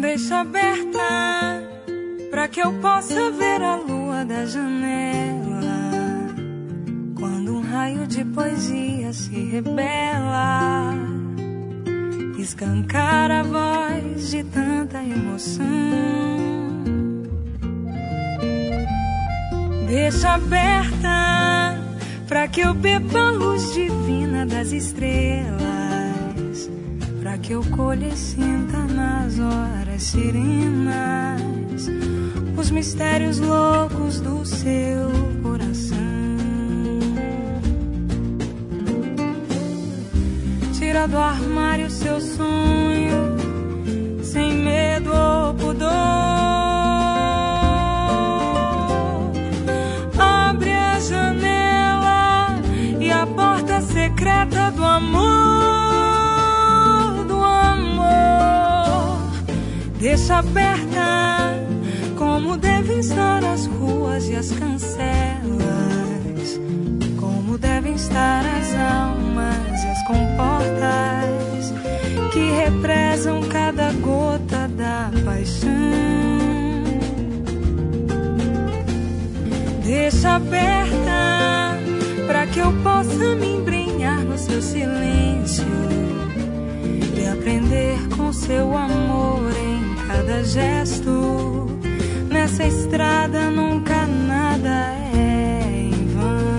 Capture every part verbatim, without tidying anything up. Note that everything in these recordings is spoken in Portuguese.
Deixa aberta pra que eu possa ver a lua da janela. Quando um raio de poesia se rebela, escancar a voz de tanta emoção. Deixa aberta pra que eu beba a luz divina das estrelas, pra que eu colhe e sinta nas horas serenas os mistérios loucos do seu coração. Tira do armário seu sonho, sem medo ou pudor. Abre a janela e a porta secreta do amor, do amor. Deixa aberta como devem estar as ruas e as cancelas, como devem estar as almas e as comportas que represam cada gota da paixão. Deixa aberta pra que eu possa me embrenhar no seu silêncio e aprender com seu amor em cada gesto. Nessa estrada nunca nada é em vão.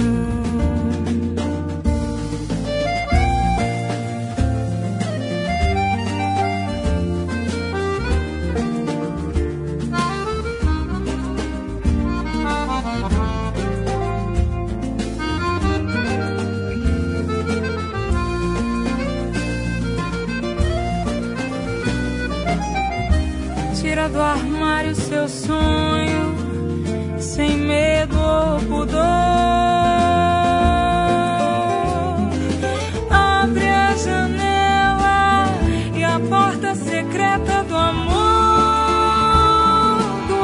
Tira do armário seu sonho, sem medo ou pudor. Abre a janela e a porta secreta do amor, do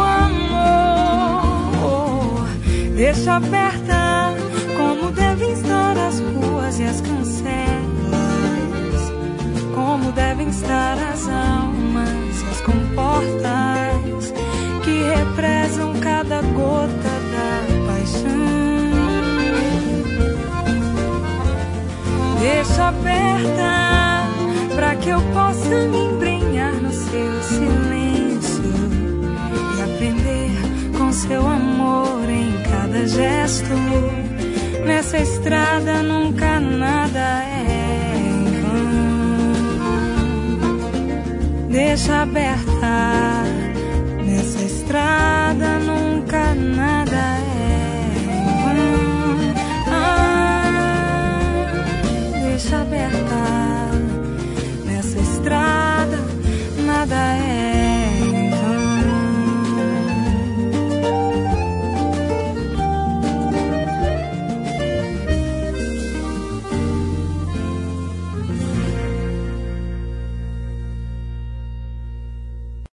amor. Deixa aberta como devem estar as ruas e as cancelas, como devem estar as almas e as comportas que represam cada gota da paixão. Deixa aberta pra que eu possa me embrenhar no seu silêncio e aprender com seu amor em cada gesto. Nessa estrada nunca nada é em vão. Deixa aberta, nessa estrada nunca nada